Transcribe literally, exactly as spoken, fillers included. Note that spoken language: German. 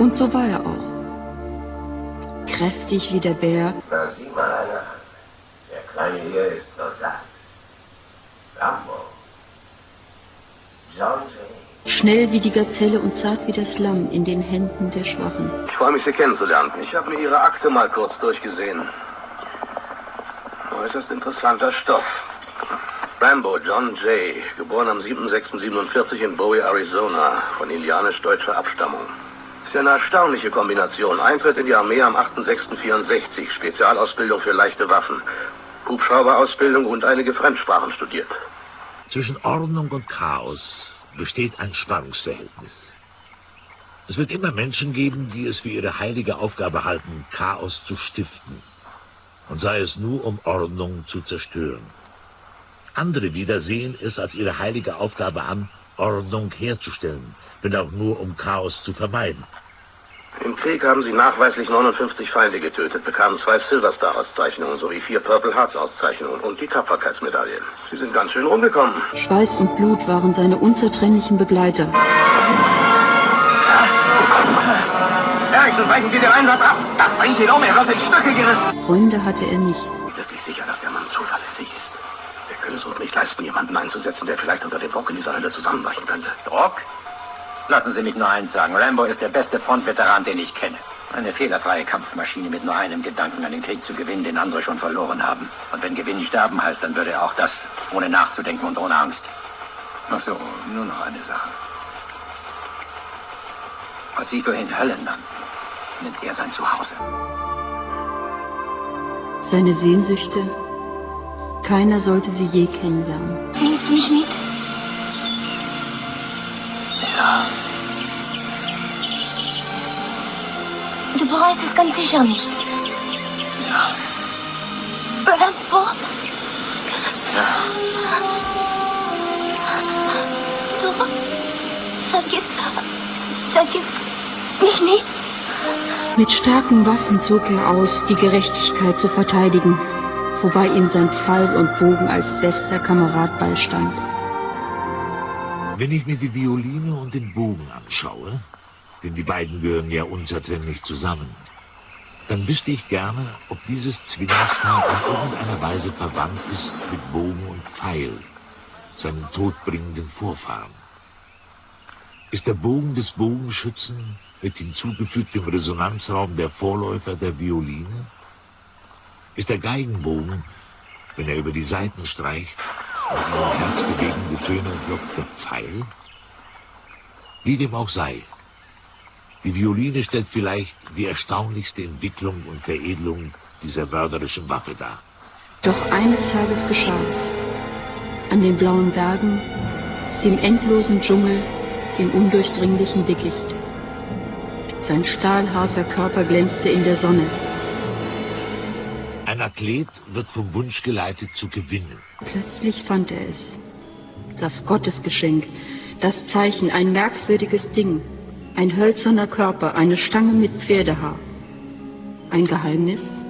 Und so war er auch. Kräftig wie der Bär. Na, sieh mal einer an. Der Kleine hier ist Soldat. Rambo. John Jay. Schnell wie die Gazelle und zart wie das Lamm in den Händen der Schwachen. Ich freue mich, Sie kennenzulernen. Ich habe mir Ihre Akte mal kurz durchgesehen. Äußerst interessanter Stoff. Rambo John Jay, geboren am siebten sechsten siebenundvierzig in Bowie, Arizona, von indianisch-deutscher Abstammung. Ist ja eine erstaunliche Kombination. Eintritt in die Armee am achten sechsten vierundsechzig, Spezialausbildung für leichte Waffen, Hubschrauberausbildung und einige Fremdsprachen studiert. Zwischen Ordnung und Chaos besteht ein Spannungsverhältnis. Es wird immer Menschen geben, die es für ihre heilige Aufgabe halten, Chaos zu stiften. Und sei es nur, um Ordnung zu zerstören. Andere wieder sehen es als ihre heilige Aufgabe an, Ordnung herzustellen, wenn auch nur um Chaos zu vermeiden. Im Krieg haben Sie nachweislich neunundfünfzig Feinde getötet, bekamen zwei Silver Star-Auszeichnungen sowie vier Purple Hearts-Auszeichnungen und die Tapferkeitsmedaille. Sie sind ganz schön rumgekommen. Schweiß und Blut waren seine unzertrennlichen Begleiter. Erickson, weichen Sie den Einsatz ab! Das bringt ihn um, er wird in Stücke gerissen! Freunde hatte er nicht. Wirklich sicher, dass der Mann zuverlässig ist. Wir können es uns nicht leisten, jemanden einzusetzen, der vielleicht unter dem Druck in dieser Hölle zusammenbrechen könnte. Druck? Lassen Sie mich nur eins sagen. Rambo ist der beste Frontveteran, den ich kenne. Eine fehlerfreie Kampfmaschine mit nur einem Gedanken, einen Krieg zu gewinnen, den andere schon verloren haben. Und wenn Gewinnen sterben heißt, dann würde er auch das, ohne nachzudenken und ohne Angst. Ach so, nur noch eine Sache. Was Sie vorhin Hölle nannten, nennt er sein Zuhause. Seine Sehnsüchte, keiner sollte sie je kennenlernen. Nimmst du mich mit? Ja. Du bereust es ganz sicher nicht. Ja. Rambo? Ja. Du vergiss, vergiss mich nicht. Mit starken Waffen zog er aus, die Gerechtigkeit zu verteidigen, wobei ihm sein Pfeil und Bogen als bester Kamerad beistand. Wenn ich mir die Violine und den Bogen anschaue, denn die beiden gehören ja unzertrennlich zusammen, dann wüsste ich gerne, ob dieses Zwillingspaar in irgendeiner Weise verwandt ist mit Bogen und Pfeil, seinen todbringenden Vorfahren. Ist der Bogen des Bogenschützen mit hinzugefügtem Resonanzraum der Vorläufer der Violine? Ist der Geigenbogen, wenn er über die Saiten streicht, und in herzbewegende Töne entlockt, der Pfeil? Wie dem auch sei, die Violine stellt vielleicht die erstaunlichste Entwicklung und Veredelung dieser mörderischen Waffe dar. Doch eines Tages geschah es. An den blauen Bergen, dem endlosen Dschungel, im undurchdringlichen Dickicht. Sein stahlharter Körper glänzte in der Sonne. Ein Athlet wird vom Wunsch geleitet zu gewinnen. Plötzlich fand er es. Das Gottesgeschenk, das Zeichen, ein merkwürdiges Ding. Ein hölzerner Körper, eine Stange mit Pferdehaar. Ein Geheimnis?